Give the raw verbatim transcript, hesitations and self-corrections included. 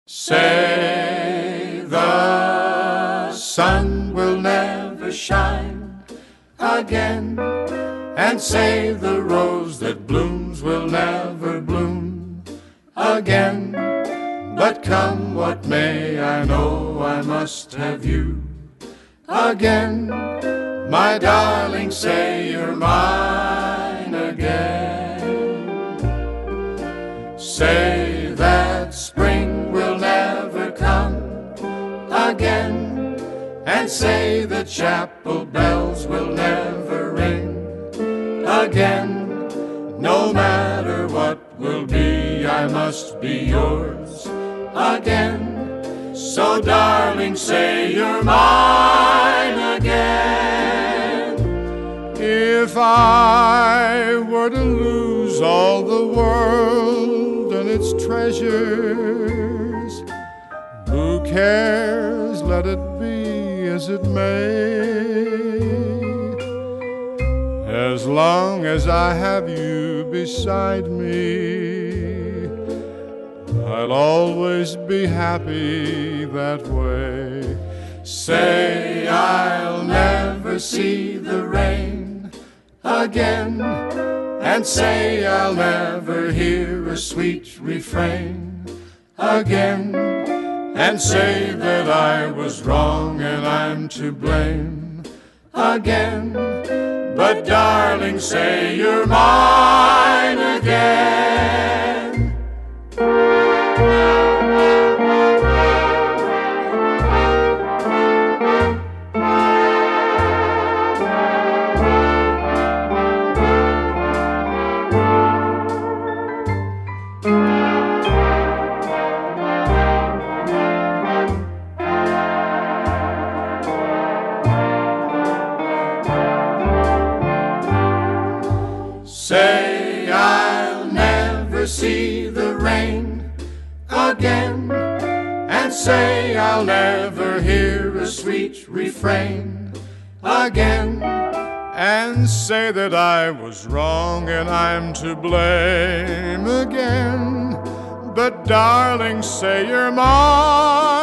Say the sun will never shine again, and say the rose that blooms will never bloom again. But come what may, I know I must have you again. My darling, say you're mine again. Say that spring will never come again, and say the chapel bells will never ring again. No matter what will be, I must be yours again. So darling, say you're mine again. If I were to lose all the world and its treasures, who cares, let it be as it may. As long as I have you beside me, I'll always be happy that way. Say I'll never see the rain again, and say I'll never hear a sweet refrain again, and say that I was wrong and I'm to blame again. But darling, say you're mine again. Say I'll never see the rain again, and say I'll never hear a sweet refrain again, and say that I was wrong and I'm to blame again. But darling, say you're mine